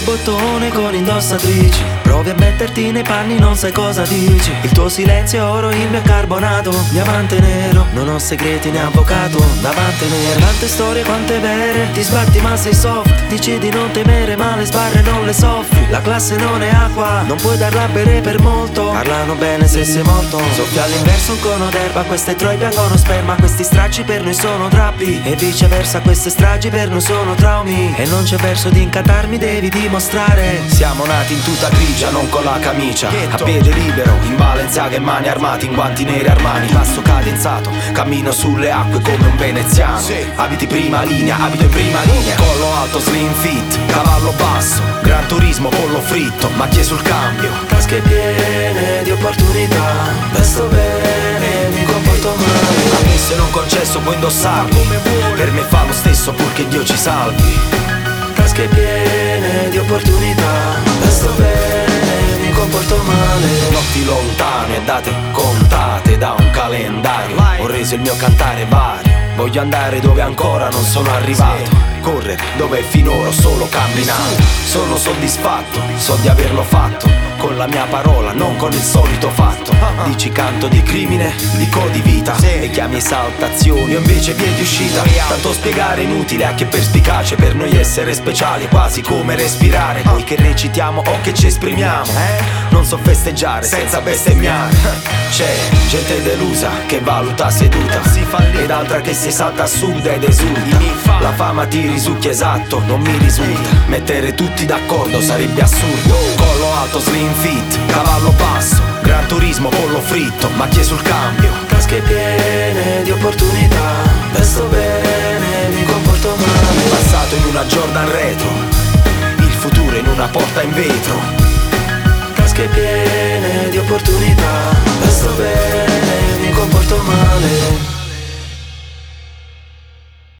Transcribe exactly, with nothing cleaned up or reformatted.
bottone con indossatrici. Provi a metterti nei panni, non sai cosa dici. Il tuo silenzio è oro, il mio è carbonato. Diamante nero, non ho segreti né avvocato da mantenere. Tante storie quante vere, ti sbatti ma sei soft. Dici di non temere ma le sbarre non le soffri. La classe non è acqua, non puoi darla a bere per molto. Parlano bene se sei morto. Soffia all'inverso un cono d'erba, queste troi piangono sperma. Questi stracci per noi sono drappi e viceversa, queste stragi per noi sono traumi. E non c'è verso di incantarmi, devi dimostrare. Siamo nati in tuta grigia, non con la camicia. A piede libero, in Balenciaga e mani armati, in guanti neri Armani. Passo cadenzato, cammino sulle acque come un veneziano. Abiti prima linea, abito in prima linea. Collo alto, slim fit, cavallo basso, Gran Turismo, pollo fritto, macchie sul cambio. Tasche piene di opportunità, vesto bene, mi comporto male. Ammesso e non concesso, puoi indossarli. Per me fa lo stesso purché Dio ci salvi. Tasche piene di opportunità, vesto bene, mi comporto male. Notti lontane e date contate da un calendario. Ho reso il mio cantare vario. Voglio andare dove ancora non sono arrivato. Correre dove finora ho solo camminato. Sono soddisfatto, so di averlo fatto. Con la mia parola, non con il solito fatto. Dici canto di crimine, dico di vita. E chiami esaltazioni, io invece vie di uscita. Tanto spiegare inutile a chi è perspicace. Per noi essere speciali è quasi come respirare. Noi che recitiamo o che ci esprimiamo, non so festeggiare senza bestemmiare. C'è gente delusa che valuta seduta ed altra che si salta a sud ed esulta. La fama ti risucchia esatto, non mi risulta. Mettere tutti d'accordo sarebbe assurdo. Collo alto, slim fit, cavallo basso, Gran Turismo, pollo fritto, macchie sul cambio. Tasche piene di opportunità, vesto bene, mi comporto male. Il passato in una Jordan retro, il futuro in una porta in vetro. Tasche piene di opportunità, vesto bene, mi comporto male.